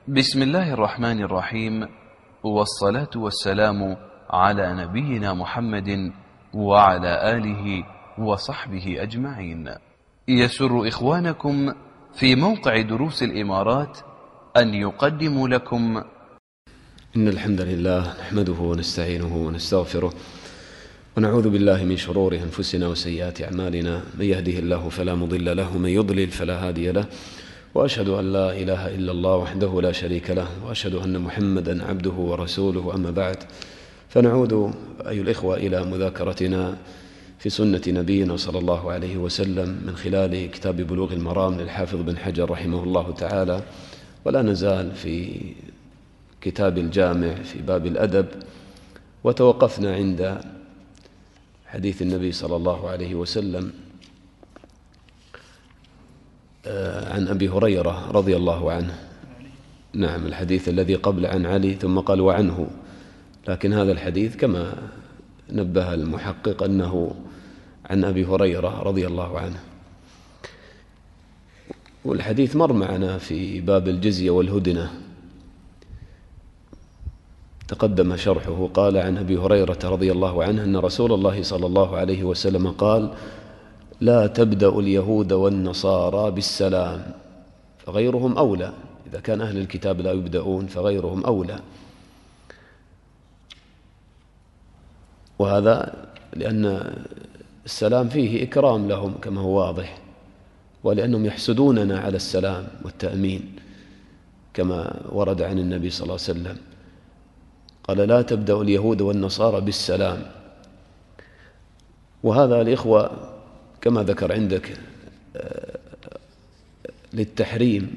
بسم الله الرحمن الرحيم، والصلاة والسلام على نبينا محمد وعلى آله وصحبه أجمعين. يسر إخوانكم في موقع دروس الإمارات أن يقدموا لكم إن الحمد لله نحمده ونستعينه ونستغفره ونعوذ بالله من شرور أنفسنا وسيئات أعمالنا، من يهده الله فلا مضل له ومن يضلل فلا هادي له، وأشهد أن لا إله إلا الله وحده لا شريك له، وأشهد أن محمدا عبده ورسوله. أما بعد، فنعود أيها الإخوة إلى مذاكرتنا في سنة نبينا صلى الله عليه وسلم من خلال كتاب بلوغ المرام للحافظ بن حجر رحمه الله تعالى، ولا نزال في كتاب الجامع في باب الأدب، وتوقفنا عند حديث النبي صلى الله عليه وسلم عن أبي هريرة رضي الله عنه. نعم، الحديث الذي قبل عن علي ثم قال وعنه، لكن هذا الحديث كما نبه المحقق أنه عن أبي هريرة رضي الله عنه. والحديث مر معنا في باب الجزية والهدنة، تقدم شرحه. قال عن أبي هريرة رضي الله عنه أن رسول الله صلى الله عليه وسلم قال: لا تبدأ اليهود والنصارى بالسلام فغيرهم أولى. إذا كان أهل الكتاب لا يبدأون فغيرهم أولى. وهذا لأن السلام فيه إكرام لهم كما هو واضح، ولأنهم يحسدوننا على السلام والتأمين كما ورد عن النبي صلى الله عليه وسلم. قال: لا تبدأ اليهود والنصارى بالسلام. وهذا الإخوة كما ذكر عندك للتحريم،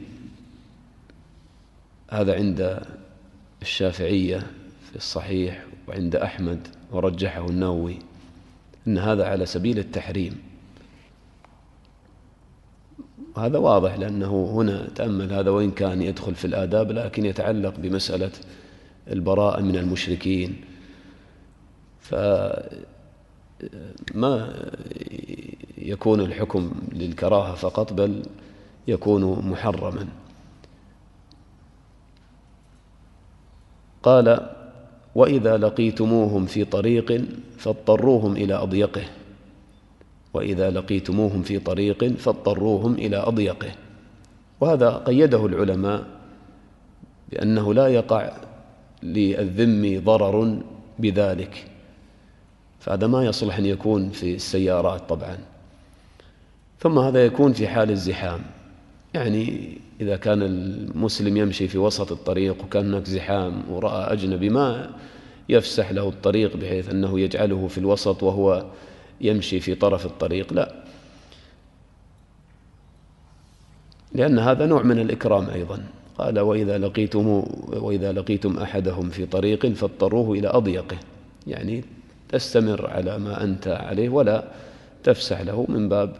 هذا عند الشافعية في الصحيح وعند أحمد ورجحه النووي أن هذا على سبيل التحريم. وهذا واضح لأنه هنا تأمل هذا، وإن كان يدخل في الآداب لكن يتعلق بمسألة البراءة من المشركين، فما يكون الحكم للكراهة فقط بل يكون محرما. قال: وإذا لقيتموهم في طريق فاضطروهم إلى أضيقه. وإذا لقيتموهم في طريق فاضطروهم إلى أضيقه. وهذا قيده العلماء بأنه لا يقع للذم ضرر بذلك، فهذا ما يصلح أن يكون في السيارات طبعا. ثم هذا يكون في حال الزحام، يعني إذا كان المسلم يمشي في وسط الطريق وكان هناك زحام ورأى أجنبي، ما يفسح له الطريق بحيث أنه يجعله في الوسط وهو يمشي في طرف الطريق، لا، لأن هذا نوع من الإكرام أيضا. قال: وإذا لقيتم أحدهم في طريق فاضطروه إلى أضيقه، يعني تستمر على ما أنت عليه ولا تفسح له، من باب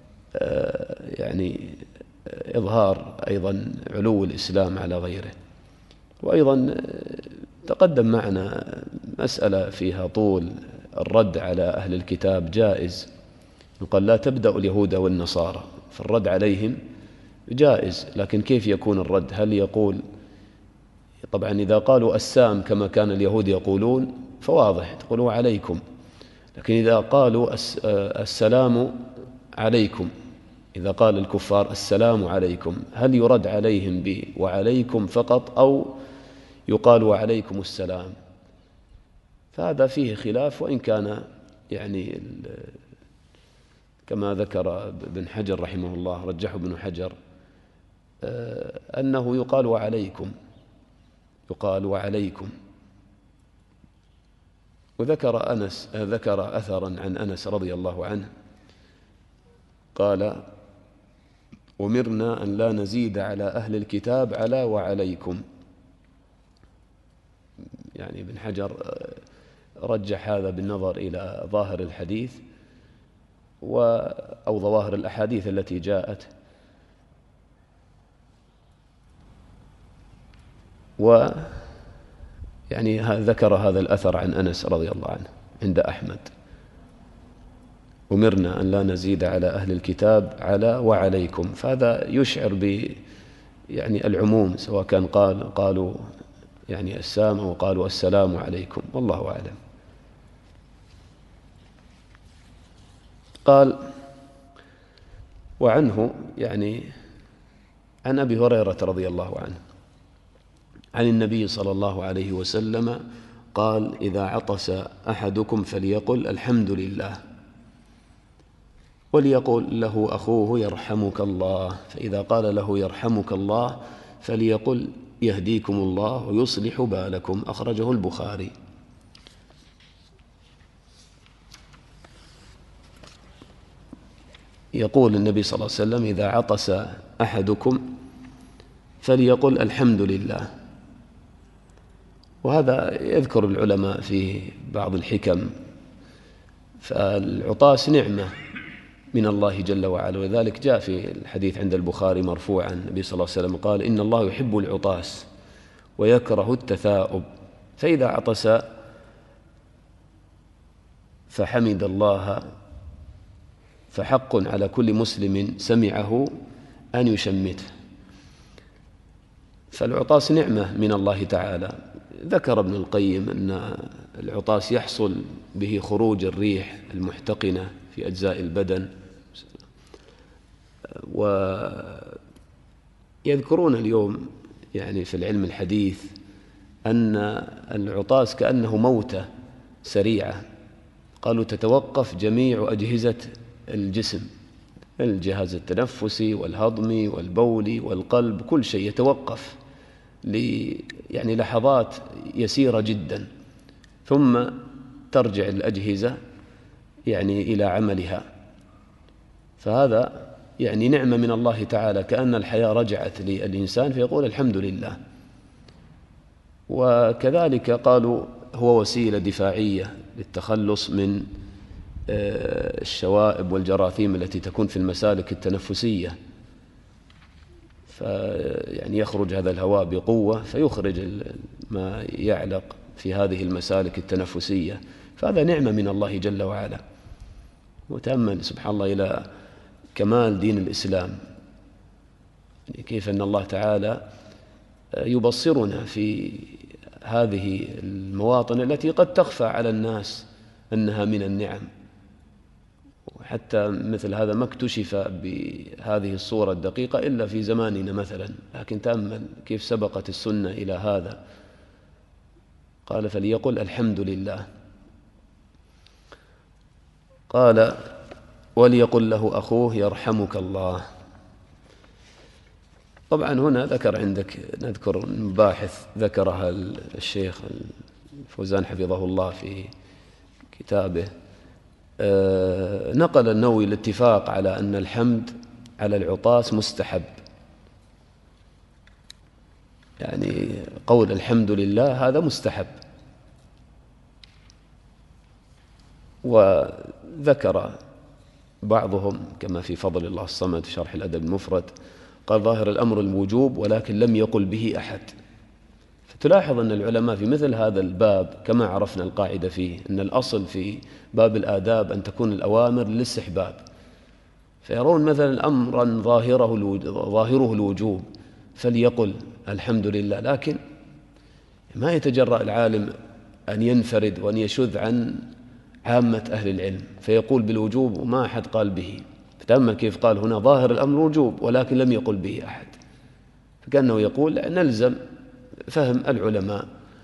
يعني إظهار أيضا علو الإسلام على غيره. وأيضا تقدم معنا مسألة فيها طول، الرد على أهل الكتاب جائز. يقال: لا تبدأ اليهود والنصارى، فالرد عليهم جائز، لكن كيف يكون الرد؟ هل يقول طبعا إذا قالوا السام كما كان اليهود يقولون فواضح تقولوا عليكم، لكن إذا قالوا السلام عليكم، إذا قال الكفار السلام عليكم، هل يرد عليهم وعليكم فقط أو يقال وعليكم السلام؟ فهذا فيه خلاف، وإن كان يعني كما ذكر ابن حجر رحمه الله، رجحه ابن حجر، أنه يقال وعليكم. ذكر أثرا عن أنس رضي الله عنه قال: أمرنا أن لا نزيد على أهل الكتاب على وعليكم. يعني ابن حجر رجح هذا بالنظر إلى ظاهر الحديث أو ظواهر الأحاديث التي جاءت، يعني ذكر هذا الأثر عن أنس رضي الله عنه عند أحمد: أمرنا أن لا نزيد على أهل الكتاب على وعليكم. فهذا يشعر يعني العموم، سواء كان قالوا يعني السام أو قالوا السلام عليكم، والله أعلم. قال: وعنه يعني عن أبي هريرة رضي الله عنه عن النبي صلى الله عليه وسلم قال: إذا عطس أحدكم فليقل الحمد لله، وليقل له أخوه يرحمك الله، فإذا قال له يرحمك الله فليقل يهديكم الله ويصلح بالكم. أخرجه البخاري. يقول النبي صلى الله عليه وسلم: إذا عطس أحدكم فليقل الحمد لله. وهذا يذكر العلماء في بعض الحكم، فالعطاس نعمة من الله جل وعلا، ولذلك جاء في الحديث عند البخاري مرفوعا النبي صلى الله عليه وسلم قال: إن الله يحب العطاس ويكره التثاؤب، فإذا عطس فحمد الله فحق على كل مسلم سمعه أن يشمته. فالعطاس نعمة من الله تعالى. ذكر ابن القيم أن العطاس يحصل به خروج الريح المحتقنة في أجزاء البدن، ويذكرون اليوم يعني في العلم الحديث أن العطاس كأنه موتة سريعة. قالوا تتوقف جميع أجهزة الجسم، الجهاز التنفسي والهضمي والبولي والقلب، كل شيء يتوقف يعني لحظات يسيرة جدا، ثم ترجع الأجهزة يعني إلى عملها. فهذا يعني نعمة من الله تعالى، كأن الحياة رجعت للإنسان فيقول الحمد لله. وكذلك قالوا هو وسيلة دفاعية للتخلص من الشوائب والجراثيم التي تكون في المسالك التنفسية، فيعني يخرج هذا الهواء بقوة فيخرج ما يعلق في هذه المسالك التنفسية، فهذا نعمة من الله جل وعلا. وتأمل سبحان الله إلى كمال دين الإسلام، يعني كيف أن الله تعالى يبصرنا في هذه المواطن التي قد تخفى على الناس أنها من النعم، وحتى مثل هذا ما اكتشف بهذه الصورة الدقيقة إلا في زماننا مثلا، لكن تأمل كيف سبقت السنة إلى هذا. قال فليقل الحمد لله. قال وليقل له أخوه يرحمك الله. طبعا هنا ذكر عندك نذكر مباحث ذكرها الشيخ الفوزان حفظه الله في كتابه. نقل النووي الاتفاق على أن الحمد على العطاس مستحب، يعني قول الحمد لله هذا مستحب. وذكر بعضهم كما في فضل الله الصمد في شرح الأدب المفرد قال ظاهر الأمر الوجوب ولكن لم يقل به أحد. فتلاحظ أن العلماء في مثل هذا الباب كما عرفنا القاعدة فيه أن الأصل في باب الآداب أن تكون الأوامر للاستحباب، فيرون مثلا أمرا ظاهره الوجوب فليقل الحمد لله، لكن ما يتجرأ العالم أن ينفرد وأن يشذ عن عامة أهل العلم فيقول بالوجوب وما أحد قال به. فتأمل كيف قال هنا ظاهر الأمر وجوب ولكن لم يقل به أحد، فكأنه يقول نلزم فهم العلماء.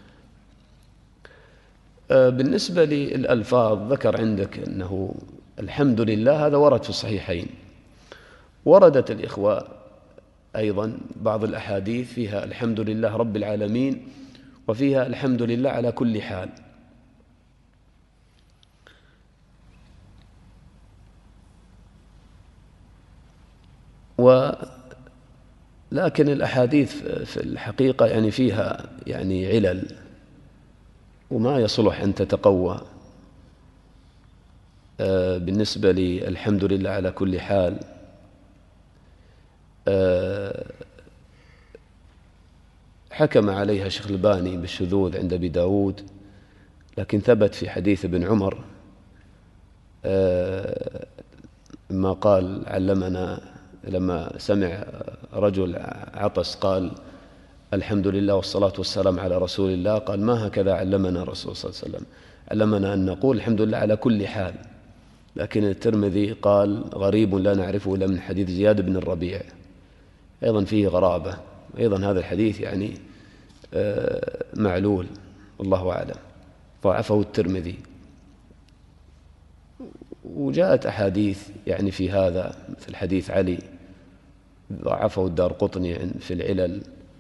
بالنسبة للألفاظ ذكر عندك أنه الحمد لله هذا ورد في الصحيحين. وردت الإخوة أيضا بعض الأحاديث فيها الحمد لله رب العالمين وفيها الحمد لله على كل حال. لكن الأحاديث في الحقيقة يعني فيها يعني علل وما يصلح أن تتقوى. بالنسبة للحمد لله على كل حال حكم عليها الشيخ الألباني بالشذوذ عند أبي داود، لكن ثبت في حديث ابن عمر ما قال علمنا لما سمع رجل عطس قال الحمد لله والصلاة والسلام على رسول الله، قال ما هكذا علمنا الرسول صلى الله عليه وسلم، علمنا أن نقول الحمد لله على كل حال. لكن الترمذي قال غريب لا نعرفه إلا من حديث زياد بن الربيع، أيضا فيه غرابة، أيضا هذا الحديث يعني معلول والله أعلم، ضعفه الترمذي. وجاءت أحاديث يعني في هذا مثل حديث علي ضعفه الدارقطني في العلل،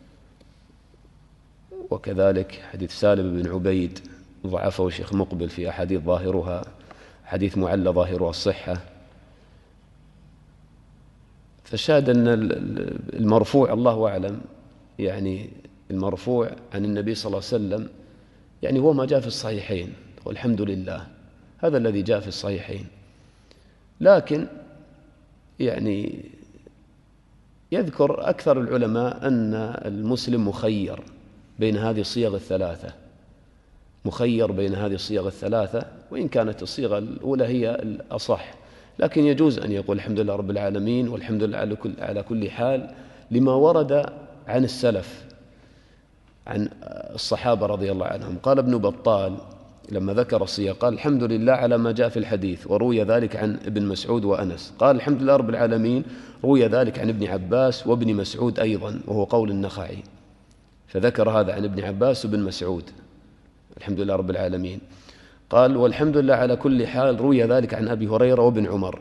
وكذلك حديث سالم بن عبيد ضعفه الشيخ مقبل في أحاديث ظاهرها حديث معلى ظاهرها الصحة. فشاهد أن المرفوع الله أعلم، يعني المرفوع عن النبي صلى الله عليه وسلم يعني هو ما جاء في الصحيحين، والحمد لله هذا الذي جاء في الصحيحين. لكن يعني يذكر أكثر العلماء أن المسلم مخير بين هذه الصيغ الثلاثة، مخير بين هذه الصيغ الثلاثة، وإن كانت الصيغة الأولى هي الأصح، لكن يجوز أن يقول الحمد لله رب العالمين والحمد لله على كل حال، لما ورد عن السلف عن الصحابة رضي الله عنهم. قال ابن بطال لما ذكر الصيغ قال الحمد لله على ما جاء في الحديث، وروي ذلك عن ابن مسعود وأنس. قال الحمد لله رب العالمين روي ذلك عن ابن عباس وابن مسعود أيضا، وهو قول النخعي، فذكر هذا عن ابن عباس وابن مسعود الحمد لله رب العالمين. قال والحمد لله على كل حال روي ذلك عن أبي هريرة وابن عمر.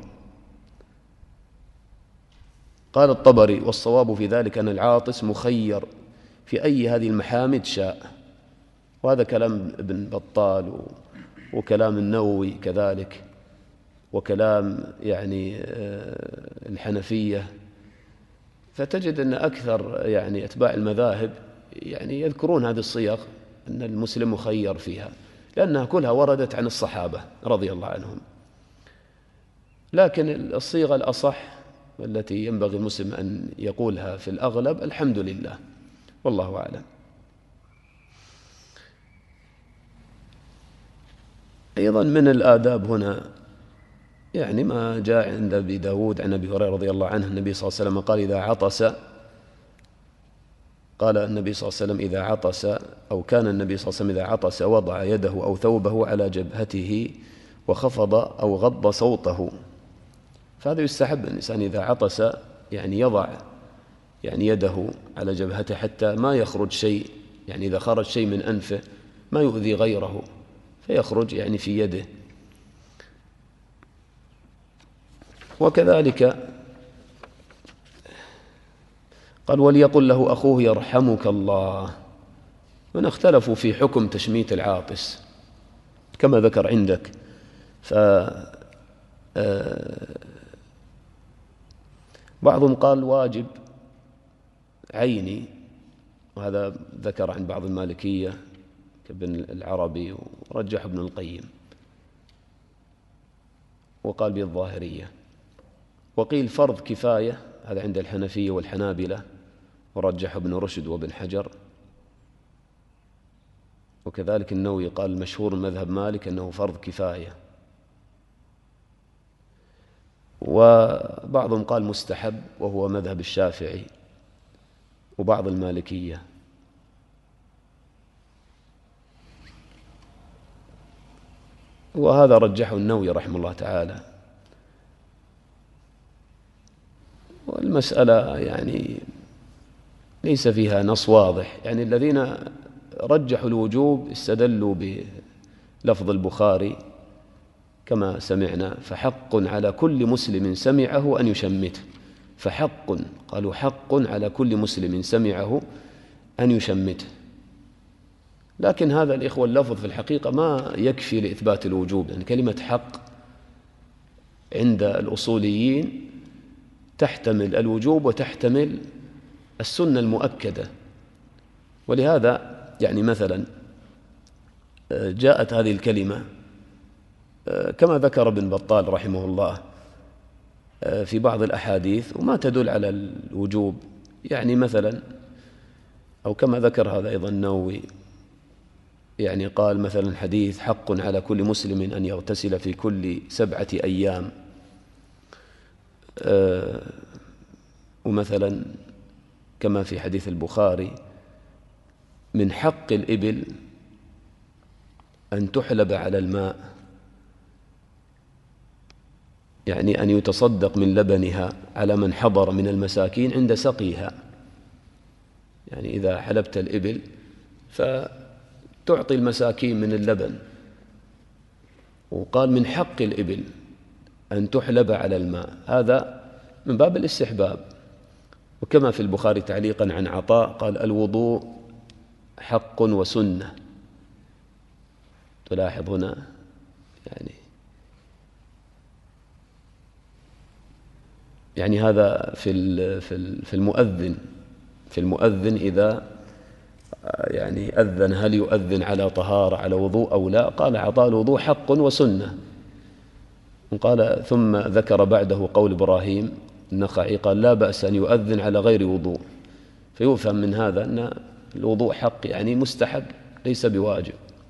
قال الطبري والصواب في ذلك أن العاطس مخير في أي هذه المحامد شاء، وهذا كلام ابن بطال وكلام النووي كذلك، وكلام يعني الحنفية. فتجد أن أكثر يعني أتباع المذاهب يعني يذكرون هذه الصيغ أن المسلم مخير فيها، لأنها كلها وردت عن الصحابة رضي الله عنهم. لكن الصيغة الأصح التي ينبغي المسلم أن يقولها في الأغلب الحمد لله والله أعلم. أيضا من الآداب هنا يعني ما جاء عند أبي داود عن أبي هريرة رضي الله عنه النبي صلى الله عليه وسلم قال إذا عطس، قال النبي صلى الله عليه وسلم إذا عطس، أو كان النبي صلى الله عليه وسلم إذا عطس وضع يده أو ثوبه على جبهته وخفض أو غض صوته. فهذا يستحب الإنسان إذا عطس يعني يضع يعني يده على جبهته حتى ما يخرج شيء، يعني إذا خرج شيء من أنفه ما يؤذي غيره فيخرج يعني في يده. وكذلك قال وليقل له أخوه يرحمك الله. من اختلفوا في حكم تشميت العاطس كما ذكر عندك، بعضهم قال واجب عيني، وهذا ذكر عن بعض المالكية كابن العربي ورجح ابن القيم، وقال به الظاهرية. وقيل فرض كفاية، هذا عند الحنفية والحنابلة، ورجح ابن رشد وابن حجر. وكذلك النووي قال المشهور مذهب مالك أنه فرض كفاية. وبعضهم قال مستحب وهو مذهب الشافعي وبعض المالكية. وهذا رجحه النووي رحمه الله تعالى. والمسألة يعني ليس فيها نص واضح، يعني الذين رجحوا الوجوب استدلوا بلفظ البخاري كما سمعنا فحق على كل مسلم سمعه أن يشمته، فحق قالوا حق على كل مسلم سمعه أن يشمته. لكن هذا الإخوة اللفظ في الحقيقة ما يكفي لإثبات الوجوب، يعني كلمة حق عند الأصوليين تحتمل الوجوب وتحتمل السنة المؤكدة. ولهذا يعني مثلا جاءت هذه الكلمة كما ذكر ابن بطال رحمه الله في بعض الأحاديث وما تدل على الوجوب، يعني مثلا أو كما ذكر هذا أيضا النووي، يعني قال مثلا حديث حق على كل مسلم أن يغتسل في كل 7 أيام، ومثلا كما في حديث البخاري: من حق الإبل أن تحلب على الماء، يعني أن يتصدق من لبنها على من حضر من المساكين عند سقيها. يعني إذا حلبت الإبل فتعطي المساكين من اللبن. وقال: من حق الإبل أن تحلب على الماء، هذا من باب الاستحباب. وكما في البخاري تعليقا عن عطاء قال: الوضوء حق وسنة. تلاحظ هنا يعني هذا في المؤذن إذا يعني أذن هل يؤذن على طهارة على وضوء أو لا؟ قال عطاء: الوضوء حق وسنة. قال ثم ذكر بعده قول إبراهيم النخعي قال: لا بأس أن يؤذن على غير وضوء. فيفهم من هذا أن الوضوء حق يعني مستحب ليس بواجب.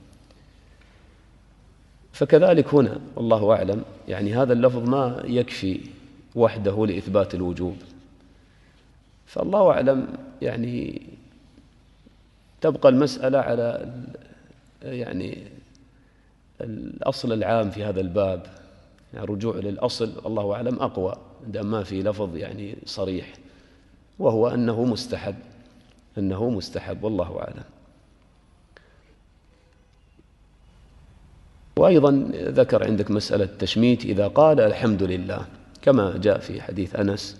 فكذلك هنا والله أعلم يعني هذا اللفظ ما يكفي وحده لإثبات الوجوب، فالله أعلم يعني تبقى المسألة على يعني الأصل العام في هذا الباب، يعني الرجوع للأصل الله أعلم أقوى عندما ما في لفظ يعني صريح، وهو أنه مستحب والله أعلم. وأيضا ذكر عندك مسألة التشميت إذا قال الحمد لله، كما جاء في حديث أنس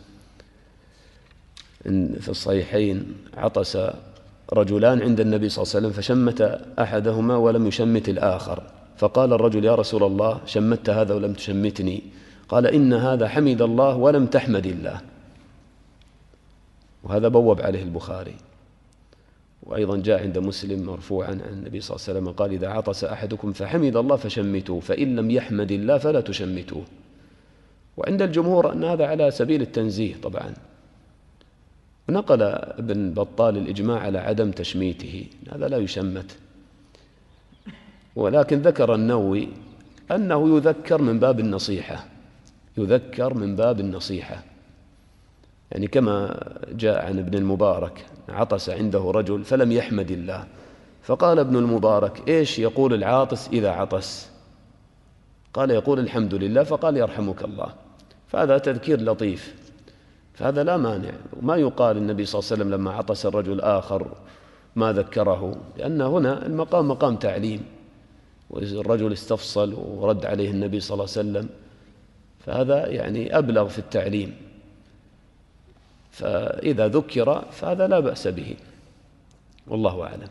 في الصحيحين: عطس رجلان عند النبي صلى الله عليه وسلم فشمت أحدهما ولم يشمت الآخر، فقال الرجل: يا رسول الله، شمت هذا ولم تشمتني. قال: إن هذا حمد الله ولم تحمد الله. وهذا بوب عليه البخاري. وأيضا جاء عند مسلم مرفوعا عن النبي صلى الله عليه وسلم قال: إذا عطس أحدكم فحمد الله فشمتوه، فإن لم يحمد الله فلا تشمتوه. وعند الجمهور أن هذا على سبيل التنزيه طبعا. ونقل ابن بطال الإجماع على عدم تشميته، هذا لا يشمت. ولكن ذكر النووي أنه يذكر من باب النصيحة، يعني كما جاء عن ابن المبارك: عطس عنده رجل فلم يحمد الله، فقال ابن المبارك: إيش يقول العاطس إذا عطس؟ قال: يقول الحمد لله. فقال: يرحمك الله. فهذا تذكير لطيف، فهذا لا مانع. وما يقال النبي صلى الله عليه وسلم لما عطس الرجل آخر ما ذكره، لأن هنا المقام مقام تعليم، والرجل استفصل ورد عليه النبي صلى الله عليه وسلم، فهذا يعني أبلغ في التعليم. فإذا ذكر فهذا لا بأس به والله أعلم.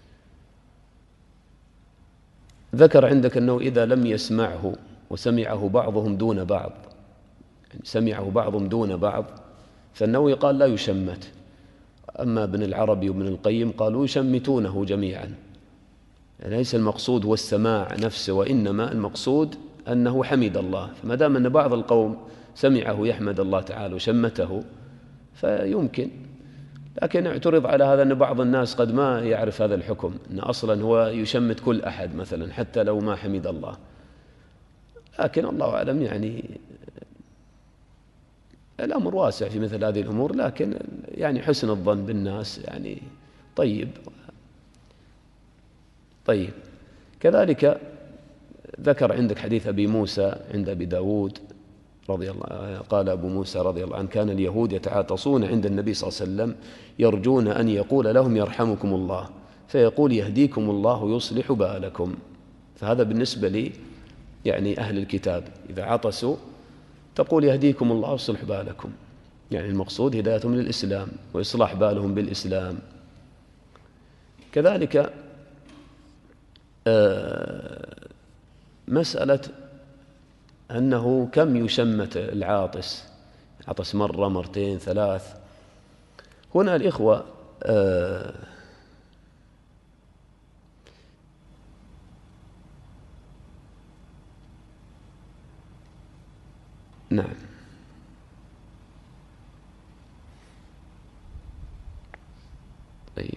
ذكر عندك أنه إذا لم يسمعه وسمعه بعضهم دون بعض، يعني سمعه بعضهم دون بعض، فالنووي قال لا يشمت. أما ابن العربي وابن القيم قالوا يشمتونه جميعا، يعني ليس المقصود هو السماع نفسه، وإنما المقصود أنه حمد الله. فما دام أن بعض القوم سمعه يحمد الله تعالى وشمته فيمكن. لكن اعترض على هذا أن بعض الناس قد ما يعرف هذا الحكم، أن أصلا هو يشمت كل أحد مثلا حتى لو ما حمد الله. لكن الله أعلم يعني الأمر واسع في مثل هذه الأمور، لكن يعني حسن الظن بالناس يعني طيب. كذلك ذكر عندك حديث أبي موسى عند أبي داود رضي الله، قال أبو موسى رضي الله عنه: كان اليهود يتعاطسون عند النبي صلى الله عليه وسلم يرجون أن يقول لهم يرحمكم الله، فيقول يهديكم الله يصلح بالكم. فهذا بالنسبة لي يعني أهل الكتاب إذا عطسوا تقول يهديكم الله يصلح بالكم، يعني المقصود هدايتهم للإسلام وإصلاح بالهم بالإسلام. كذلك مسألة أنه كم يشمت العاطس، عطس مرة مرتين ثلاث. هنا الإخوة نعم طيب،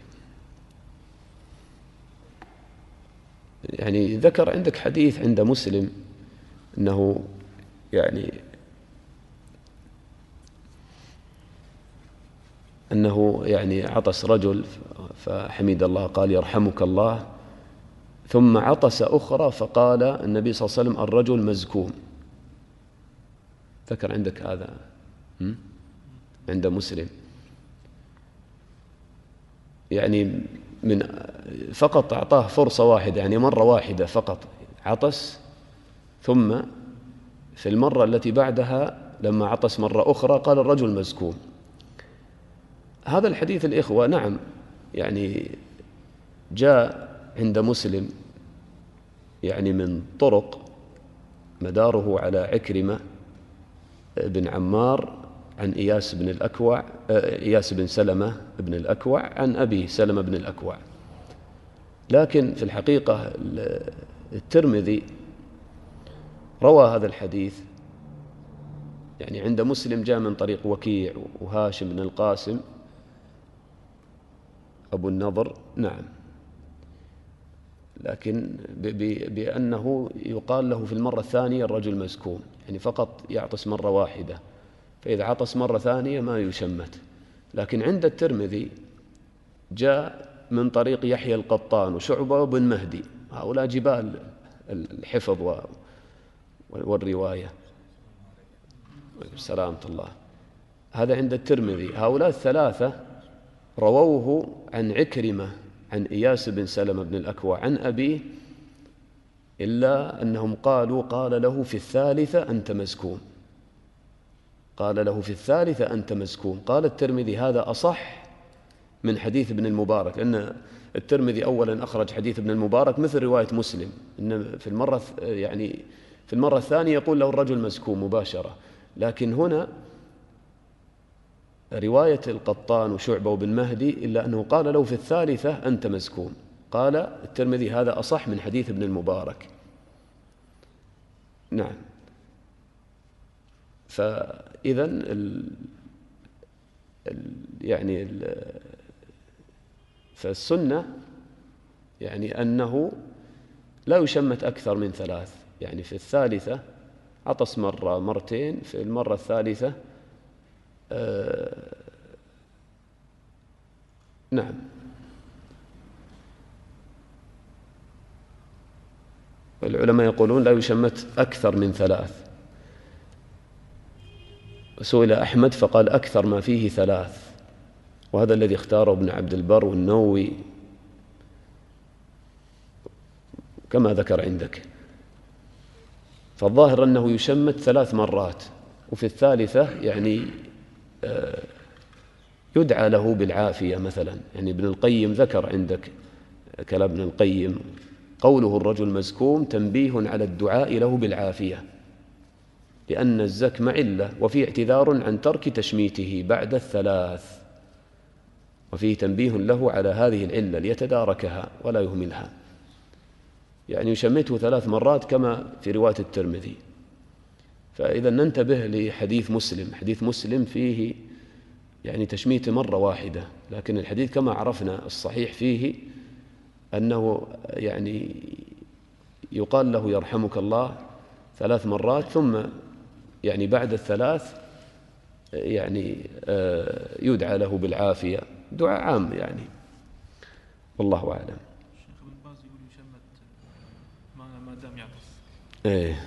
يعني ذكر عندك حديث عند مسلم أنه يعني أنه يعني عطس رجل فحمد الله قال يرحمك الله، ثم عطس أخرى فقال النبي صلى الله عليه وسلم الرجل مزكوم. ذكر عندك هذا عند مسلم، يعني من فقط أعطاه فرصة واحدة، يعني مرة واحدة فقط عطس، ثم في المرة التي بعدها لما عطس مرة أخرى قال الرجل مزكوم. هذا الحديث الإخوة نعم يعني جاء عند مسلم يعني من طرق مداره على عكرمة بن عمار عن إياس بن سلمة بن الأكوع عن أبي سلمة بن الأكوع، لكن في الحقيقة الترمذي روى هذا الحديث يعني عند مسلم جاء من طريق وكيع وهاشم بن القاسم أبو النضر، نعم، لكن بأنه يقال له في المرة الثانية الرجل مزكوم، يعني فقط يعطس مرة واحدة، فإذا عطس مرة ثانية ما يشمت. لكن عند الترمذي جاء من طريق يحيى القطان وشعبة وابن مهدي، هؤلاء جبال الحفظ والرواية. سلامة الله. هذا عند الترمذي. هؤلاء الثلاثة رووه عن عكرمة عن إياس بن سلمة بن الأكوع عن أبيه، إلا أنهم قال له في الثالثة أنت مزكوم، قال له في الثالثة أنت مزكوم. قال الترمذي هذا أصح من حديث ابن المبارك، لأن الترمذي أولا أخرج حديث ابن المبارك مثل رواية مسلم، إن في المرة الثانية يقول له الرجل مزكوم مباشرة، لكن هنا رواية القطان وشعبة وابن مهدي إلا أنه قال له في الثالثة أنت مزكوم. قال الترمذي هذا أصح من حديث ابن المبارك. نعم. فإذا يعني فالسنة يعني أنه لا يشمت أكثر من ثلاث، يعني في الثالثة عطس مرة مرتين، في المرة الثالثة نعم. العلماء يقولون لا يشمت أكثر من ثلاث. سئل أحمد فقال أكثر ما فيه ثلاث، وهذا الذي اختاره ابن عبد البر والنووي كما ذكر عندك. فالظاهر أنه يشمت 3 مرات، وفي الثالثة يعني يدعى له بالعافية مثلا. يعني ابن القيم ذكر عندك كلام ابن القيم قوله الرجل مزكوم تنبيه على الدعاء له بالعافية، لأن الزكم علة، وفيه اعتذار عن ترك تشميته بعد الثلاث، وفيه تنبيه له على هذه العلة ليتداركها ولا يهملها. يعني يشمته 3 مرات كما في رواية الترمذي. فإذا ننتبه لحديث مسلم، حديث مسلم فيه يعني تشميت مرة واحدة، لكن الحديث كما عرفنا الصحيح فيه أنه يعني يقال له يرحمك الله 3 مرات، ثم يعني بعد الثلاث يعني يدعى له بالعافية، دعاء عام يعني، والله أعلم. الشيخ ابن باز يقول يشمت ما دام يعطس. إيه،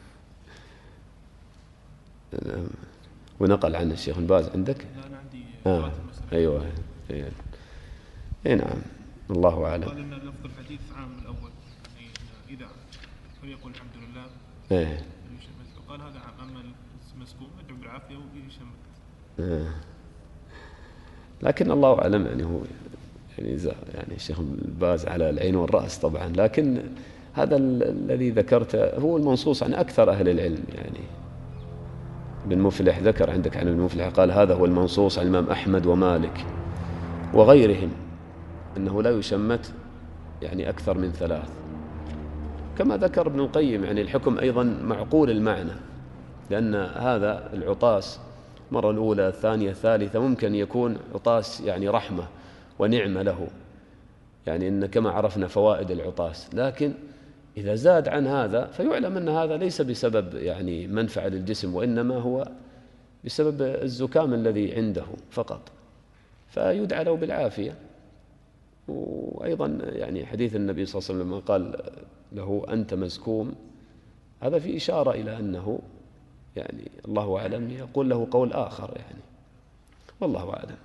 ونقل عنه الشيخ ابن باز عندك؟ لا أنا عندي أيوة. إيه نعم، الله أعلم. قال إن لفظ الحديث عام الأول، يعني إذا فليقول الحمد لله. إيه. قال هذا عام، أما المسكوم يدعو بالعافية ويشمت. لكن الله أعلم، يعني هو يعني الشيخ باز على العين والرأس طبعا، لكن هذا الذي ذكرته هو المنصوص عن أكثر أهل العلم. يعني ابن مفلح ذكر عندك عن ابن مفلح قال هذا هو المنصوص عن الإمام أحمد ومالك وغيرهم، أنه لا يشمت يعني أكثر من 3، كما ذكر ابن القيم. يعني الحكم أيضا معقول المعنى، لأن هذا العطاس مرة الأولى الثانية الثالثة ممكن يكون عطاس يعني رحمة ونعمة له، يعني إن كما عرفنا فوائد العطاس، لكن إذا زاد عن هذا فيعلم أن هذا ليس بسبب يعني منفعة للجسم، وإنما هو بسبب الزكام الذي عنده فقط. فيدعى له بالعافية. وأيضا يعني حديث النبي صلى الله عليه وسلم لما قال له أنت مزكوم، هذا في إشارة إلى أنه يعني الله أعلم يقول له قول آخر يعني، والله أعلم.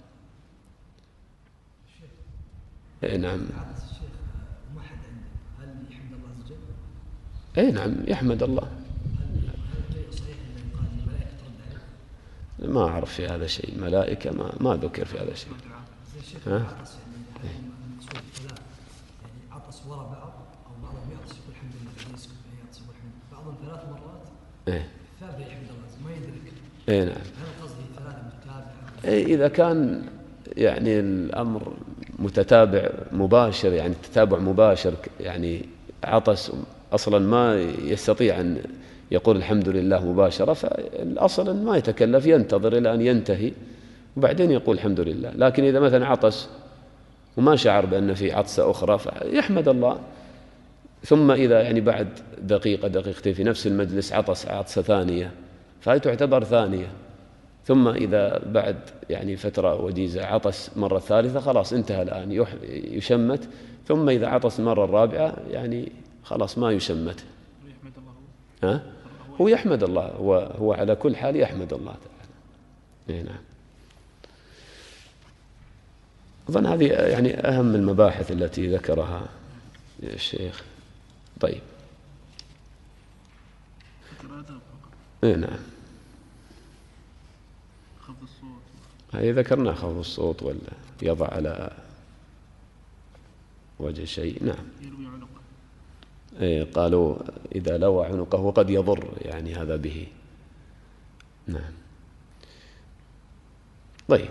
إيه نعم. إيه نعم يحمد الله. ما أعرف في هذا شيء، ملائكة ما ذكر في هذا شيء. ها؟ عطس وراء بعض أو بعضهم يعطس يقول الحمد لله، يسكت يعطس يقول الحمد لله، بعضهم 3 مرات ثابت يحمد الله ما يدرك. إيه نعم. هل قصدي 3 متتابعة؟ إيه إذا كان يعني الأمر متتابع مباشر، يعني تتابع مباشر، يعني عطس أصلا ما يستطيع أن يقول الحمد لله مباشرة، فالأصل ما يتكلف، ينتظر إلى أن ينتهي وبعدين يقول الحمد لله. لكن إذا مثلا عطس وما شعر بأن في عطسة أخرى فيحمد الله، ثم إذا يعني بعد دقيقة دقيقتين في نفس المجلس عطس عطسة ثانية فهي تعتبر ثانية، ثم إذا بعد يعني فترة وجيزة عطس مرة ثالثة خلاص انتهى الآن يشمت، ثم إذا عطس المرة الرابعة يعني خلاص ما يشمت. هو يحمد الله، هو على كل حال يحمد الله تعالى. نعم. أظن هذه يعني أهم المباحث التي ذكرها الشيخ. طيب. نعم. خفض الصوت. هذه ذكرنا خفض الصوت ولا يضع على وجه شيء. نعم. يلوي عنقه. قالوا إذا لوى عنقه وقد يضر يعني هذا به. نعم. طيب.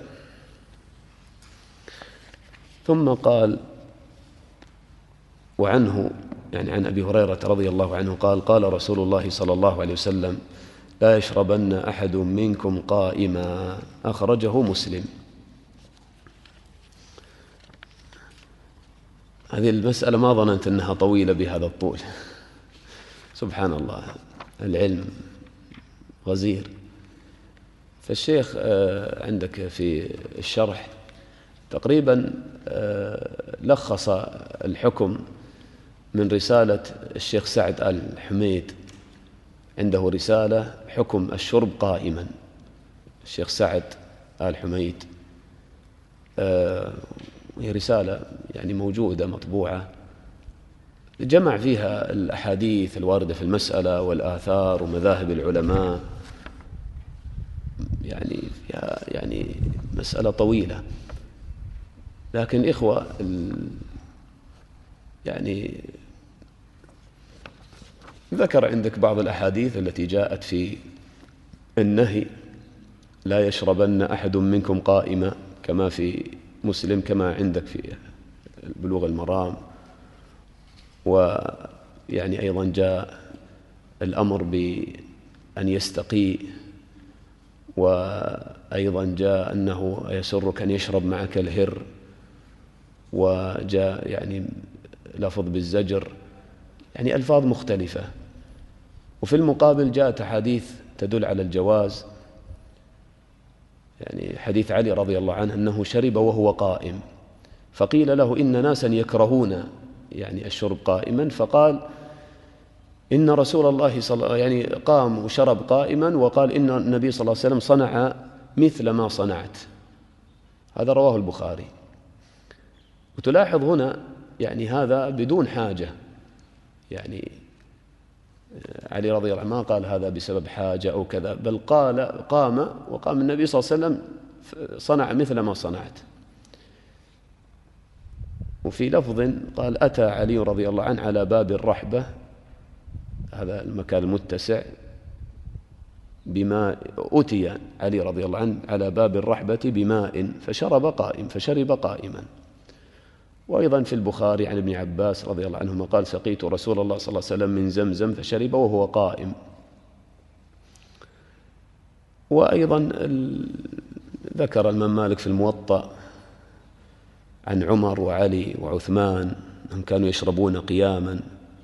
ثم قال وعنه يعني عن أبي هريرة رضي الله عنه قال قال رسول الله صلى الله عليه وسلم لا يشربن أحد منكم قائما، أخرجه مسلم. هذه المسألة ما ظننت أنها طويلة بهذا الطول. سبحان الله، العلم غزير. فالشيخ عندك في الشرح تقريبا لخص الحكم من رسالة الشيخ سعد آل حميد، عنده رسالة حكم الشرب قائما. الشيخ سعد آل حميد هي رسالة يعني موجودة مطبوعة، جمع فيها الأحاديث الواردة في المسألة والآثار ومذاهب العلماء، يعني مسألة طويلة. لكن إخوة يعني ذكر عندك بعض الأحاديث التي جاءت في النهي لا يشربن أحد منكم قائما، كما في مسلم كما عندك في بلوغ المرام. ويعني أيضا جاء الأمر بأن يستقي، وأيضا جاء أنه يسرك أن يشرب معك الهر، وجاء يعني لفظ بالزجر، يعني ألفاظ مختلفة. وفي المقابل جاءت أحاديث تدل على الجواز، يعني حديث علي رضي الله عنه أنه شرب وهو قائم، فقيل له إن ناسا يكرهون يعني الشرب قائما، فقال إن رسول الله يعني قام وشرب قائما، وقال إن النبي صلى الله عليه وسلم صنع مثل ما صنعت. هذا رواه البخاري. وتلاحظ هنا يعني هذا بدون حاجة، يعني علي رضي الله عنه ما قال هذا بسبب حاجة أو كذا، بل وقام النبي صلى الله عليه وسلم صنع مثل ما صنعت. وفي لفظ قال أتى علي رضي الله عنه على باب الرحبة، هذا المكان المتسع، بماء، أتي علي رضي الله عنه على باب الرحبة بماء فشرب قائما. وأيضا في البخاري عن ابن عباس رضي الله عنهما قال سقيت رسول الله صلى الله عليه وسلم من زمزم فشرب وهو قائم. وأيضا ذكر الإمام مالك في الموطأ عن عمر وعلي وعثمان أنهم كانوا يشربون قياما،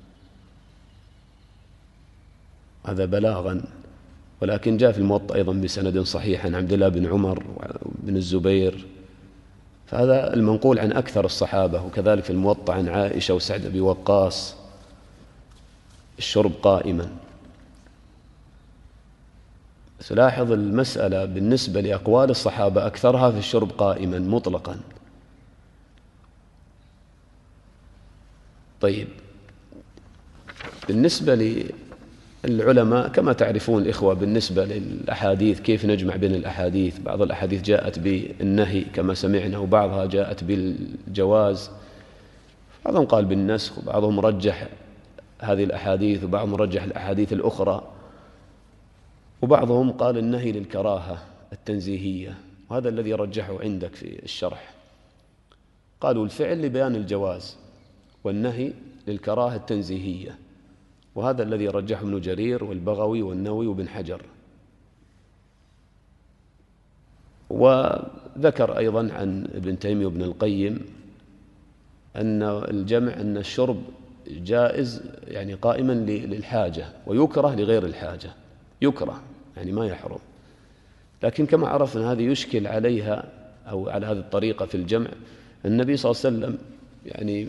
هذا بلاغا. ولكن جاء في الموطأ أيضا بسند صحيح عن عبد الله بن عمر وبن الزبير فهذا المنقول عن أكثر الصحابة، وكذلك في الموطأ عن عائشة وسعد بن وقاص الشرب قائما. سلاحظ المسألة بالنسبة لأقوال الصحابة أكثرها في الشرب قائما مطلقا. طيب، بالنسبة للعلماء كما تعرفون الإخوة بالنسبة للأحاديث كيف نجمع بين الأحاديث، بعض الأحاديث جاءت بالنهي كما سمعنا، وبعضها جاءت بالجواز، بعضهم قال بالنسخ، وبعضهم رجح هذه الأحاديث، وبعضهم رجح الأحاديث الأخرى، وبعضهم قال النهي للكراهة التنزيهية، وهذا الذي رجحه عندك في الشرح. قالوا الفعل لبيان الجواز والنهي للكراهة التنزيهية، وهذا الذي رجحه ابن جرير والبغوي والنووي وابن حجر. وذكر أيضا عن ابن تيمية وابن القيم أن الجمع أن الشرب جائز يعني قائما للحاجة، ويكره لغير الحاجة، يكره يعني ما يحرم. لكن كما عرفنا هذه يشكل عليها أو على هذه الطريقة في الجمع. النبي صلى الله عليه وسلم يعني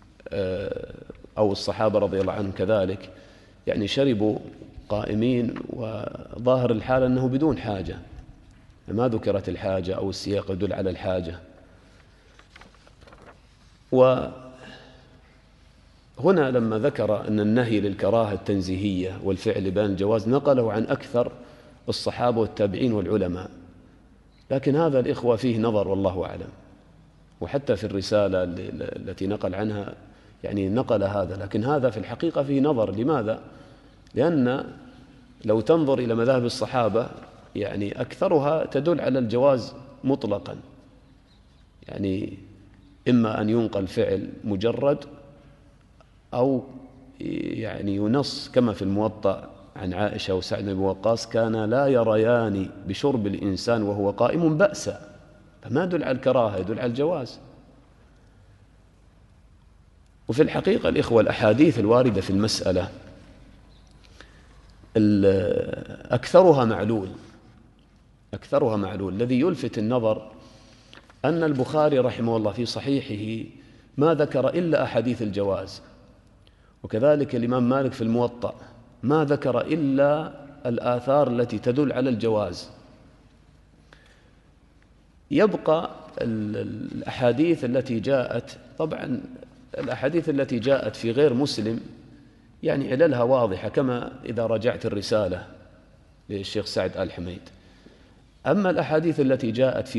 أو الصحابة رضي الله عنهم كذلك يعني شربوا قائمين، وظاهر الحال أنه بدون حاجة، ما ذكرت الحاجة أو السياق يدل على الحاجة. وهنا لما ذكر أن النهي للكراهة التنزيهية والفعل لبيان الجواز نقله عن أكثر الصحابة والتابعين والعلماء، لكن هذا الإخوة فيه نظر والله أعلم. وحتى في الرسالة التي نقل عنها يعني نقل هذا، لكن هذا في الحقيقة فيه نظر. لماذا؟ لأن لو تنظر إلى مذاهب الصحابة يعني أكثرها تدل على الجواز مطلقا، يعني إما أن ينقل فعل مجرد أو يعني ينص كما في الموطأ عن عائشة وسعد بن وقاص كان لا يريان بشرب الإنسان وهو قائم بأسا، فما يدل على الكراهة، يدل على الجواز. وفي الحقيقة الإخوة الأحاديث الواردة في المسألة أكثرها معلول. الذي يلفت النظر أن البخاري رحمه الله في صحيحه ما ذكر إلا أحاديث الجواز، وكذلك الإمام مالك في الموطأ ما ذكر إلا الآثار التي تدل على الجواز. يبقى الأحاديث التي جاءت، طبعا الأحاديث التي جاءت في غير مسلم يعني عللها واضحة، كما إذا رجعت الرسالة للشيخ سعد آل حميد. أما الأحاديث التي جاءت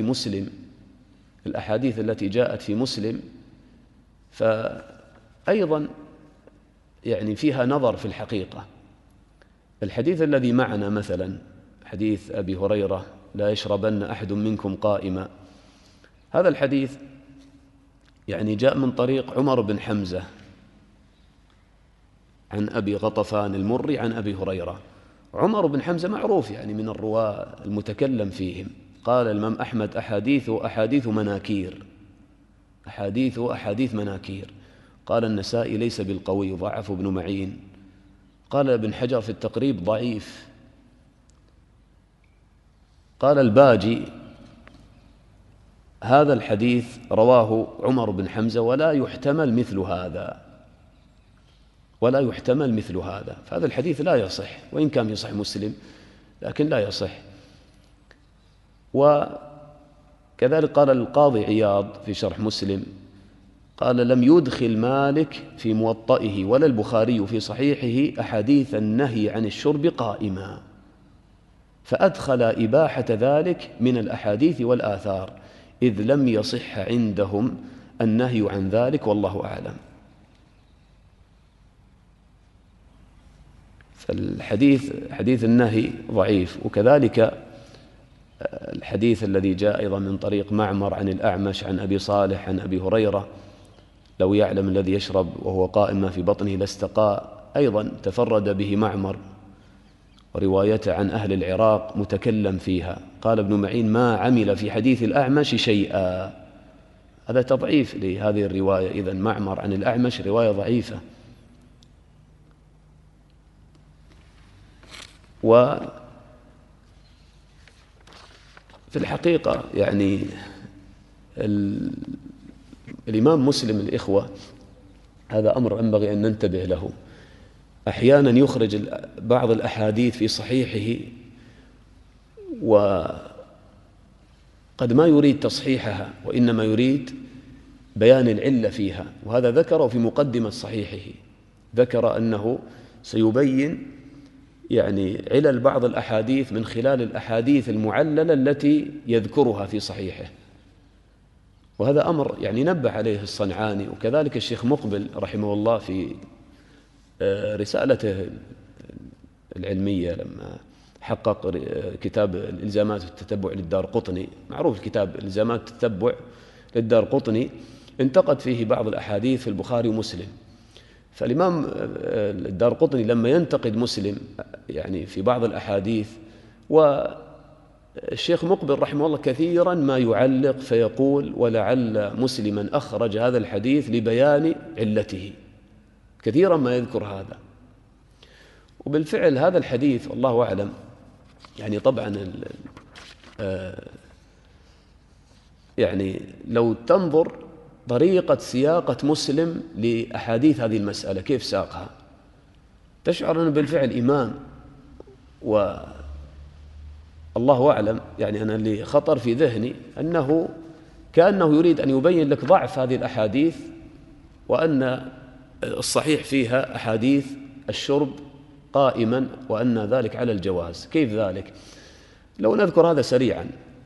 في مسلم فأيضا يعني فيها نظر في الحقيقة. الحديث الذي معنا مثلا حديث أبي هريرة لا يشربن أحد منكم قائما، هذا الحديث يعني جاء من طريق عمر بن حمزة عن أبي غطفان المري عن أبي هريرة. عمر بن حمزة معروف يعني من الرواة المتكلم فيهم. قال الإمام أحمد أحاديث مناكير. قال النسائي ليس بالقوي، ضعف ابن معين. قال ابن حجر في التقريب ضعيف. قال الباجي هذا الحديث رواه عمر بن حمزة ولا يحتمل مثل هذا، فهذا الحديث لا يصح، وإن كان في صحيح مسلم لكن لا يصح. وكذلك قال القاضي عياض في شرح مسلم قال لم يدخل مالك في موطئه ولا البخاري في صحيحه أحاديث النهي عن الشرب قائما، فأدخل إباحة ذلك من الأحاديث والآثار، إذ لم يصح عندهم النهي عن ذلك والله أعلم. فالحديث حديث النهي ضعيف. وكذلك الحديث الذي جاء أيضا من طريق معمر عن الأعمش عن أبي صالح عن أبي هريرة لو يعلم الذي يشرب وهو قائم ما في بطنه لاستقاء، أيضا تفرد به معمر، وروايته عن أهل العراق متكلم فيها. قال ابن معين ما عمل في حديث الأعمش شيئا، هذا تضعيف لهذه الرواية. إذن معمر عن الأعمش رواية ضعيفة. وفي الحقيقة يعني الإمام مسلم الإخوة، هذا أمر ينبغي أن ننتبه له. أحيانا يخرج بعض الأحاديث في صحيحه وقد ما يريد تصحيحها، وإنما يريد بيان العلة فيها، وهذا ذكره في مقدمة صحيحه، ذكر أنه سيبين يعني علل بعض الأحاديث من خلال الأحاديث المعللة التي يذكرها في صحيحه، وهذا أمر يعني نبه عليه الصنعاني، وكذلك الشيخ مقبل رحمه الله في رسالته العلمية لما حقق كتاب الإلزامات والتتبع للدارقطني، معروف الكتاب الإلزامات والتتبع للدارقطني، انتقد فيه بعض الأحاديث في البخاري ومسلم. فالإمام الدارقطني لما ينتقد مسلم يعني في بعض الأحاديث، والشيخ مقبل رحمه الله كثيرا ما يعلق فيقول ولعل مسلما أخرج هذا الحديث لبيان علته، كثيرا ما يذكر هذا. وبالفعل هذا الحديث والله أعلم يعني طبعا يعني لو تنظر طريقة سياقة مسلم لأحاديث هذه المسألة كيف ساقها، تشعر أنه بالفعل إمام، والله أعلم يعني أنا اللي خطر في ذهني أنه كأنه يريد أن يبين لك ضعف هذه الأحاديث، وأن الصحيح فيها أحاديث الشرب قائما، وأن ذلك على الجواز. كيف ذلك؟ لو نذكر هذا سريعا.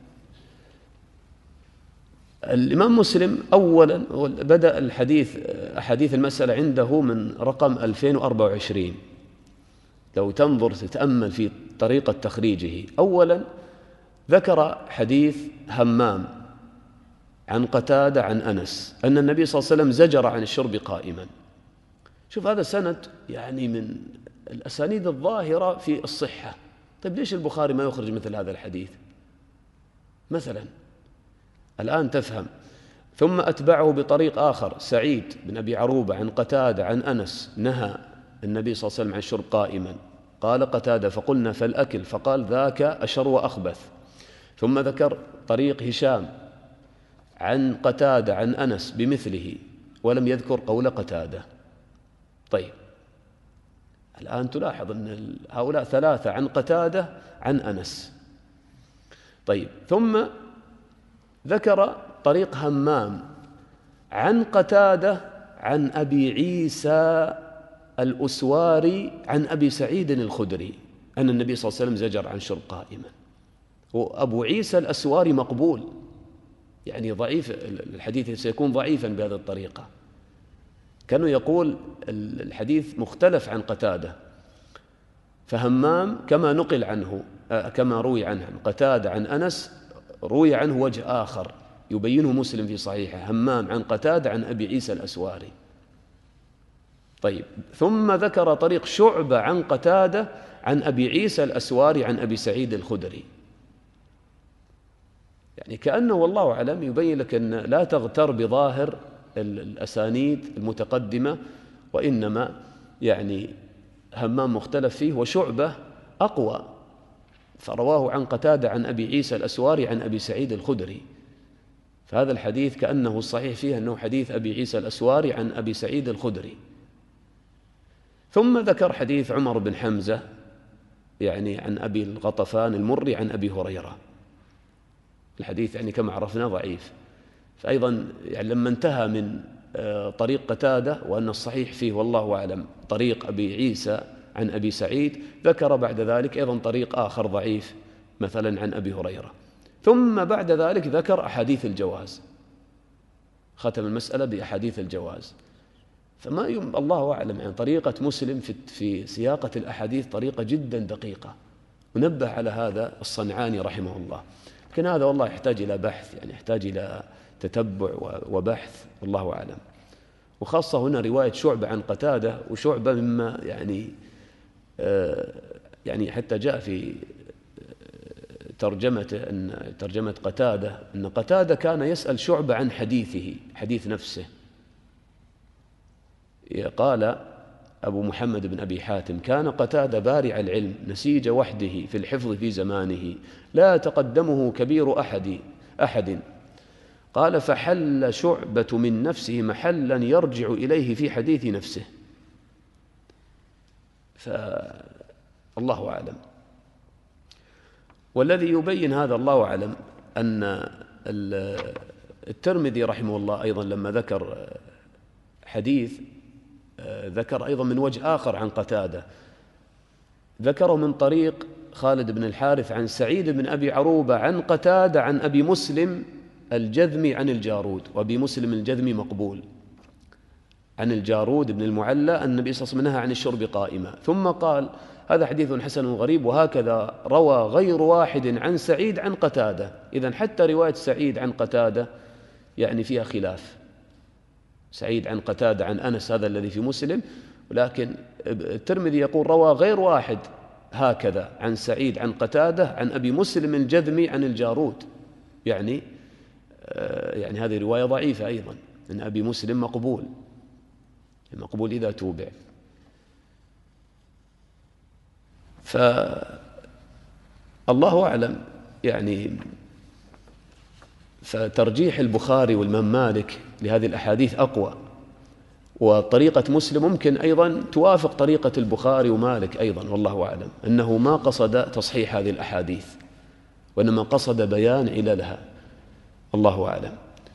الإمام مسلم أولا بدأ أحاديث المسألة عنده من رقم 2024. لو تنظر تتأمل في طريقة تخريجه، أولا ذكر حديث همام عن قتادة عن أنس أن النبي صلى الله عليه وسلم زجر عن الشرب قائما. شوف هذا سند يعني من الأسانيد الظاهرة في الصحة. طيب ليش البخاري ما يخرج مثل هذا الحديث مثلا؟ الآن تفهم. ثم أتبعه بطريق آخر سعيد بن أبي عروبة عن قتادة عن أنس نهى النبي صلى الله عليه وسلم عن الشرب قائما. قال قتادة فقلنا فالأكل، فقال ذاك أشر وأخبث. ثم ذكر طريق هشام عن قتادة عن أنس بمثله ولم يذكر قول قتادة. طيب الآن تلاحظ أن هؤلاء ثلاثة عن قتادة عن أنس. طيب ثم ذكر طريق همام عن قتادة عن أبي عيسى الأسواري عن أبي سعيد الخدري أن النبي صلى الله عليه وسلم زجر عن شرب قائما. وأبو عيسى الأسواري مقبول، يعني ضعيف، الحديث سيكون ضعيفا بهذه الطريقة. كانوا يقول الحديث مختلف عن قتادة، فهمام كما نقل عنه كما روي عنه قتادة عن أنس روي عنه وجه آخر يبينه مسلم في صحيحه، همام عن قتادة عن أبي عيسى الأسواري. طيب ثم ذكر طريق شعبة عن قتادة عن أبي عيسى الأسواري عن أبي سعيد الخدري. يعني كأنه والله أعلم يبين لك أن لا تغتر بظاهر الأسانيد المتقدمة، وإنما يعني همام مختلف فيه وشعبة أقوى، فرواه عن قتادة عن أبي عيسى الأسواري عن أبي سعيد الخدري. فهذا الحديث كأنه الصحيح فيه أنه حديث أبي عيسى الأسواري عن أبي سعيد الخدري. ثم ذكر حديث عمر بن حمزة يعني عن أبي الغطفان المري عن أبي هريرة. الحديث يعني كما عرفنا ضعيف. فأيضا يعني لما انتهى من طريق قتادة وأن الصحيح فيه والله أعلم طريق أبي عيسى عن أبي سعيد، ذكر بعد ذلك أيضا طريق آخر ضعيف مثلا عن أبي هريرة. ثم بعد ذلك ذكر أحاديث الجواز، ختم المسألة بأحاديث الجواز. فما الله أعلم عن طريقة مسلم في سياقة الأحاديث طريقة جدا دقيقة، ونبه على هذا الصنعاني رحمه الله. لكن هذا والله يحتاج إلى بحث، يعني يحتاج إلى تتبع وبحث والله أعلم. وخاصة هنا رواية شعبة عن قتادة، وشعبة مما يعني حتى جاء في ترجمة قتادة أن قتادة كان يسأل شعبة عن حديثه، حديث نفسه. قال أبو محمد بن أبي حاتم كان قتادة بارع العلم نسيج وحده في الحفظ في زمانه، لا تقدمه كبير أحد، قال فحل شعبة من نفسه محلا يرجع إليه في حديث نفسه. فالله أعلم. والذي يبين هذا الله أعلم أن الترمذي رحمه الله أيضا لما ذكر حديث ذكر أيضا من وجه آخر عن قتادة، ذكره من طريق خالد بن الحارث عن سعيد بن أبي عروبة عن قتادة عن أبي مسلم الجذمي عن الجارود، وأبي مسلم الجذمي مقبول، عن الجارود بن المعلى النبي صلى الله عليه وسلم نهى عن الشرب قائما، ثم قال هذا حديث حسن غريب وهكذا روى غير واحد عن سعيد عن قتادة. إذن حتى رواية سعيد عن قتادة يعني فيها خلاف، سعيد عن قتادة عن أنس هذا الذي في مسلم، ولكن الترمذي يقول روى غير واحد هكذا عن سعيد عن قتادة عن أبي مسلم الجذمي عن الجارود، يعني هذه رواية ضعيفة أيضا، أن أبي مسلم مقبول إذا توبع. فالله أعلم يعني. فترجيح البخاري والإمام مالك لهذه الأحاديث أقوى، وطريقة مسلم ممكن أيضا توافق طريقة البخاري ومالك أيضا، والله أعلم، أنه ما قصد تصحيح هذه الأحاديث وإنما قصد بيان عللها، الله أعلم.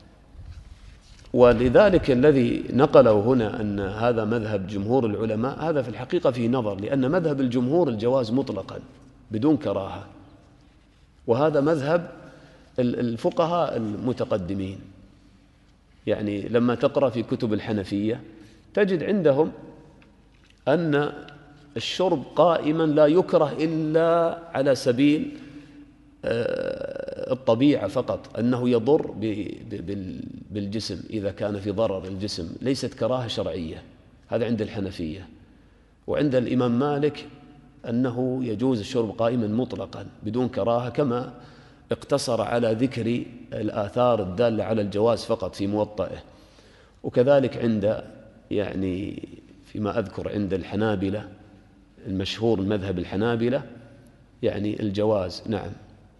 ولذلك الذي نقله هنا أن هذا مذهب جمهور العلماء هذا في الحقيقة فيه نظر، لأن مذهب الجمهور الجواز مطلقا بدون كراهة، وهذا مذهب الفقهاء المتقدمين. يعني لما تقرأ في كتب الحنفية تجد عندهم أن الشرب قائما لا يكره إلا على سبيل الطبيعة فقط، أنه يضر بالجسم إذا كان في ضرر الجسم، ليست كراهة شرعية. هذا عند الحنفية. وعند الإمام مالك أنه يجوز الشرب قائما مطلقا بدون كراهة، كما اقتصر على ذكر الآثار الدالة على الجواز فقط في موطئه. وكذلك عند يعني فيما أذكر عند الحنابلة المشهور المذهب الحنابلة يعني الجواز، نعم.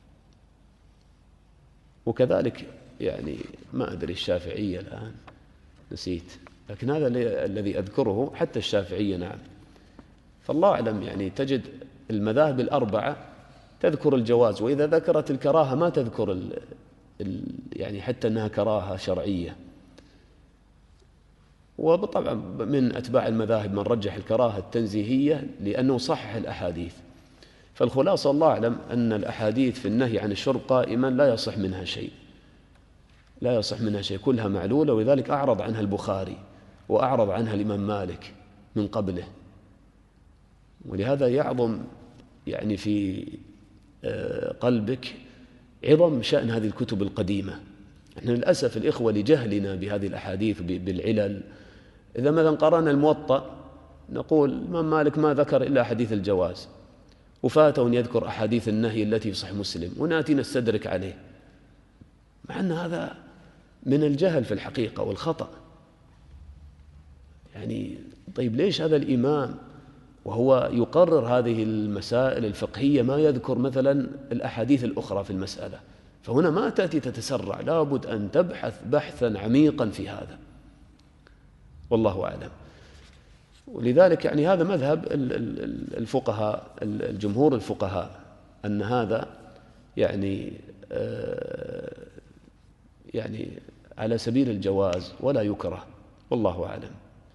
وكذلك يعني ما أدري الشافعية الآن نسيت، لكن هذا الذي أذكره حتى الشافعية، نعم. فالله أعلم يعني تجد المذاهب الأربعة تذكر الجواز، وإذا ذكرت الكراهة ما تذكر يعني حتى أنها كراهة شرعية. وطبعا من أتباع المذاهب من رجح الكراهة التنزيهية لأنه صحح الأحاديث. فالخلاصة الله أعلم أن الأحاديث في النهي عن الشرب قائما لا يصح منها شيء، كلها معلولة، ولذلك أعرض عنها البخاري وأعرض عنها الإمام مالك من قبله. ولهذا يعظم يعني في قلبك عظم شأن هذه الكتب القديمة. نحن للأسف الإخوة لجهلنا بهذه الأحاديث بالعلل، إذا مثلا قرأنا الموطأ نقول الإمام مالك ما ذكر إلا حديث الجواز، وفاته أن يذكر أحاديث النهي التي في صحيح مسلم، ونأتي نستدرك عليه، مع أن هذا من الجهل في الحقيقة والخطأ. يعني طيب ليش هذا الإمام وهو يقرر هذه المسائل الفقهية ما يذكر مثلا الأحاديث الأخرى في المسألة؟ فهنا ما تأتي تتسرع، لابد أن تبحث بحثا عميقا في هذا، والله أعلم. ولذلك يعني هذا مذهب الفقهاء الجمهور الفقهاء، أن هذا يعني على سبيل الجواز ولا يكره، والله أعلم.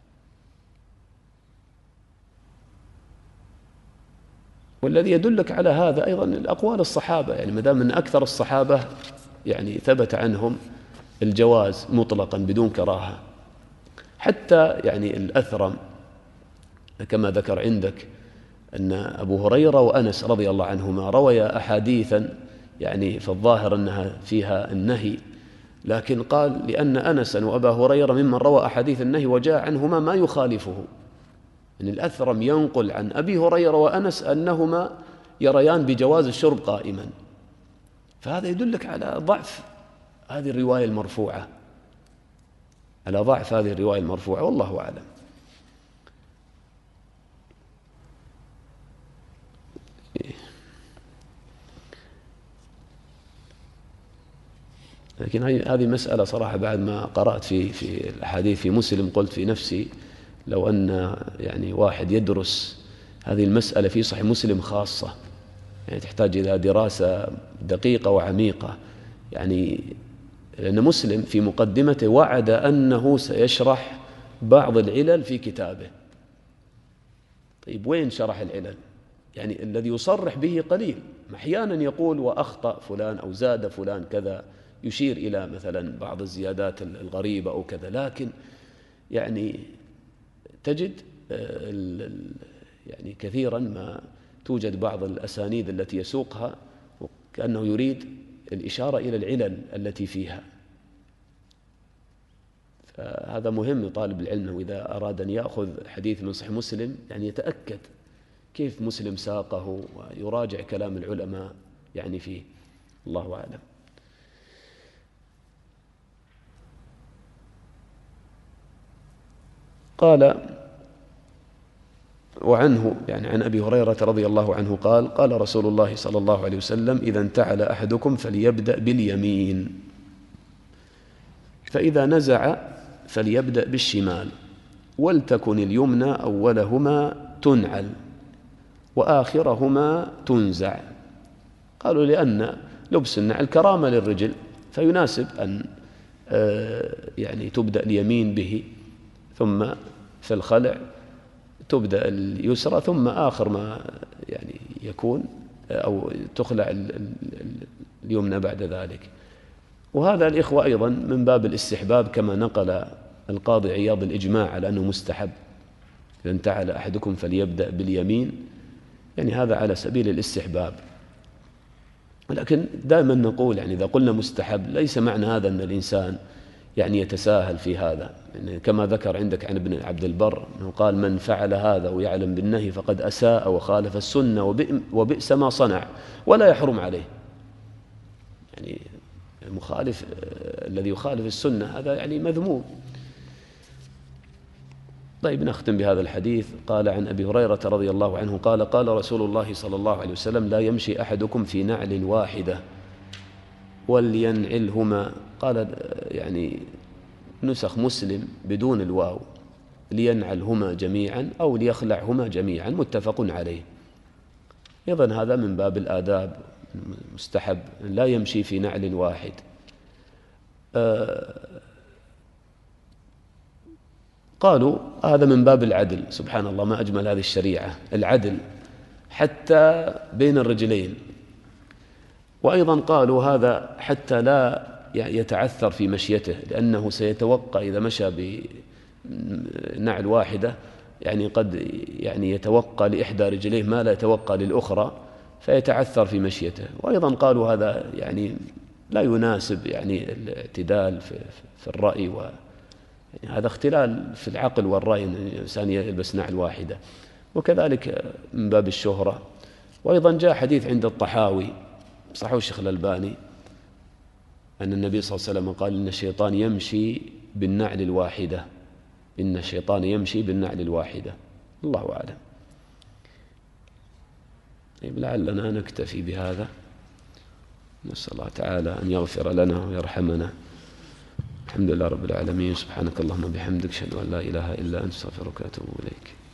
والذي يدلك على هذا أيضا الأقوال الصحابة، يعني ما دام من أكثر الصحابة يعني ثبت عنهم الجواز مطلقا بدون كراهة. حتى يعني الأثرم كما ذكر عندك أن أبو هريرة وأنس رضي الله عنهما رويا أحاديثا يعني في الظاهر أنها فيها النهي، لكن قال لأن أنسا وأبا هريرة ممن روى أحاديث النهي وجاء عنهما ما يخالفه. يعني الأثرم ينقل عن أبي هريرة وأنس أنهما يريان بجواز الشرب قائما، فهذا يدلك على ضعف هذه الرواية المرفوعة، والله أعلم. لكن هذه مسألة صراحة بعد ما قرأت في الأحاديث في مسلم قلت في نفسي لو أن يعني واحد يدرس هذه المسألة في صحيح مسلم خاصة، يعني تحتاج إلى دراسة دقيقة وعميقة، يعني لأن مسلم في مقدمته وعد أنه سيشرح بعض العلل في كتابه. طيب وين شرح العلل؟ يعني الذي يصرح به قليل، أحيانا يقول وأخطأ فلان أو زاد فلان كذا، يشير إلى مثلا بعض الزيادات الغريبة أو كذا، لكن يعني تجد يعني كثيرا ما توجد بعض الأسانيد التي يسوقها وكأنه يريد الإشارة إلى العلل التي فيها. فهذا مهم لطالب العلم إذا أراد أن يأخذ حديث من صحيح مسلم يعني يتأكد كيف مسلم ساقه ويراجع كلام العلماء يعني فيه. الله أعلم. قال وعنه يعني عن أبي هريرة رضي الله عنه قال قال رسول الله صلى الله عليه وسلم إذا انتعل أحدكم فليبدأ باليمين، فإذا نزع فليبدأ بالشمال، ولتكن اليمنى أولهما تنعل وآخرهما تنزع. قالوا لأن لبس النعل كرامة للرجل، فيناسب أن يعني تبدأ اليمين به، ثم في الخلع تبدأ اليسرى، ثم آخر ما يعني يكون أو تخلع اليمنى بعد ذلك. وهذا الإخوة أيضا من باب الاستحباب، كما نقل القاضي عياض الإجماع على أنه مستحب إذا انتعل أحدكم فليبدأ باليمين، يعني هذا على سبيل الاستحباب. ولكن دائما نقول يعني إذا قلنا مستحب ليس معنى هذا أن الإنسان يعني يتساهل في هذا، يعني كما ذكر عندك عن ابن عبد البر أنه قال من فعل هذا ويعلم بالنهي فقد أساء وخالف السنة وبئس ما صنع ولا يحرم عليه. يعني المخالف الذي يخالف السنة هذا يعني مذموم. طيب نختم بهذا الحديث. قال عن أبي هريرة رضي الله عنه قال قال رسول الله صلى الله عليه وسلم لا يمشي أحدكم في نعل واحدة ولينعلهما. قال يعني نسخ مسلم بدون الواو لينعلهما جميعا أو ليخلعهما جميعا، متفق عليه. أيضا هذا من باب الآداب، مستحب لا يمشي في نعل واحد. قالوا هذا من باب العدل. سبحان الله ما أجمل هذه الشريعة، العدل حتى بين الرجلين. وأيضا قالوا هذا حتى لا يتعثر في مشيته، لأنه سيتوقع إذا مشى بنعل واحدة يعني قد يعني يتوقع لإحدى رجليه ما لا يتوقع للأخرى فيتعثر في مشيته. وأيضا قالوا هذا يعني لا يناسب يعني الاعتدال في الرأي، يعني هذا اختلال في العقل والرأي أن الإنسان يلبس نعل واحدة. وكذلك من باب الشهرة. وأيضا جاء حديث عند الطحاوي صححه الشيخ الألباني أن النبي صلى الله عليه وسلم قال إن الشيطان يمشي بالنعل الواحدة، إن الشيطان يمشي بالنعل الواحدة. الله أعلم. لعلنا نكتفي بهذا، نسأل الله تعالى أن يغفر لنا ويرحمنا. الحمد لله رب العالمين. سبحانك اللهم وبحمدك، أشهد أن لا إله إلا أنت، أستغفرك وأتوب إليك.